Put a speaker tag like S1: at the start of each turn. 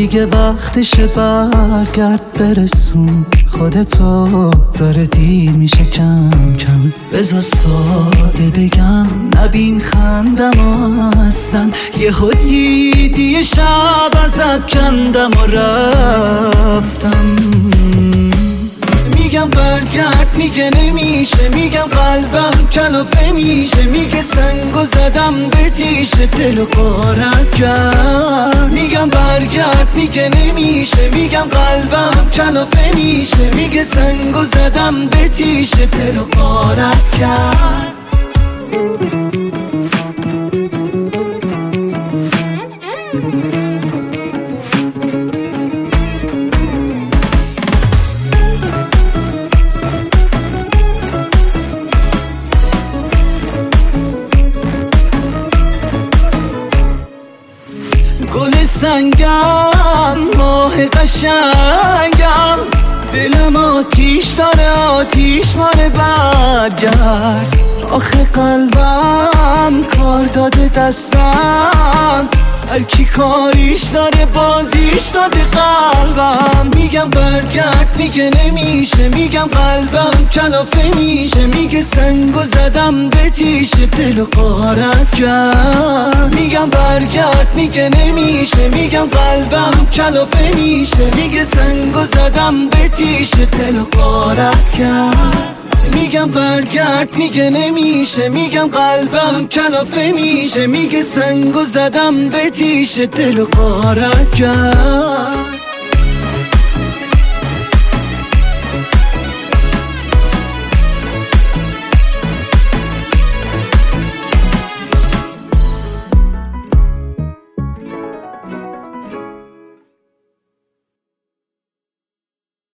S1: دیگه وقتشه برگرد برسون خودتو، داره دیر میشه کم کم. بذار ساده بگم نبین خندم اصلا، یه خودی یه شب ازت کندم و رفتم. میگم برگرد میگه نمیشه، میگم قلبم کلافه میشه، میگه سنگو زدم به تیشه دلو غارت کرد. میگم برگرد میگه نمیشه، میگم قلبم کلافه میشه، میگه سنگو زدم به تیشه دلو غارت کرد. گل سنگم ماه قشنگم، دلم آتیش داره آتیش ماره برگرد. آخه قلبم کار داده دستم، هر کی کاریش داره بازیش داده قلبم. میگم برگرد میگه نمیشه، میگم قلبم کلافه میشه، میگه سنگو زدم به تیشه دلو غارت کرد. میگم برگرد میگه نمیشه، میگم قلبم کلافه میشه، میگه سنگو زدم به تیشه دلو غارت کرد. میگم برگرد میگه نمیشه، میگم قلبم کلافه میشه، میگه سنگو زدم به تیشه دلو غارت کرد.